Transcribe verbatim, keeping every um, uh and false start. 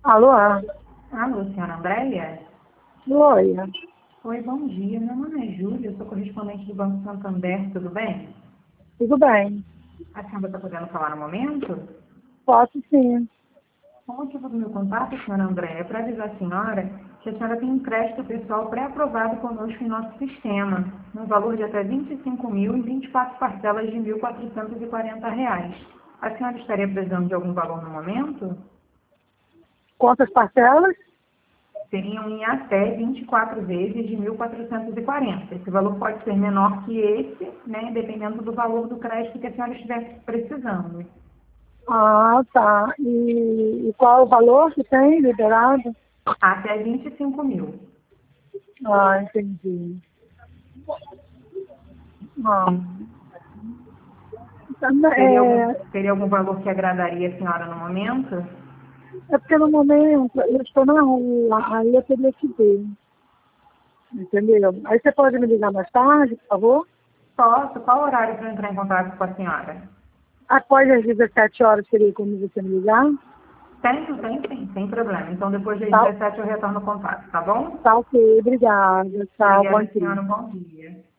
Alô? Alô, senhora Andréia? Oi, Oi, bom dia. Meu nome é Júlia, eu sou correspondente do Banco Santander, tudo bem? tudo bem? A senhora está podendo falar no momento? Posso sim. O motivo do meu contato, senhora Andréia, é para avisar a senhora que a senhora tem um crédito pessoal pré-aprovado conosco em nosso sistema, no valor de até vinte e cinco mil em vinte e quatro parcelas de mil quatrocentos e quarenta reais. A senhora estaria precisando de algum valor no momento? Quantas parcelas? Seriam em até vinte e quatro vezes de mil quatrocentos e quarenta. Esse valor pode ser menor que esse, né, dependendo do valor do crédito que a senhora estiver precisando. Ah, tá. E, e qual é o valor que tem liberado? Até vinte e cinco mil. Ah, entendi. Ah, então, Teria algum, é, teria algum valor que agradaria a senhora no momento? é porque no momento eu estou na rua, aí eu teria que ver, entendeu? Aí você pode me ligar mais tarde, por favor? Posso? Qual horário para entrar em contato com a senhora? Após as dezessete horas seria como você me ligar? Tem, tem, sim, sem problema. Então depois das Tá, dezessete eu retorno o contato, tá bom? tá ok, obrigada. Tchau, bom Obrigada, dia. senhora. Um bom dia.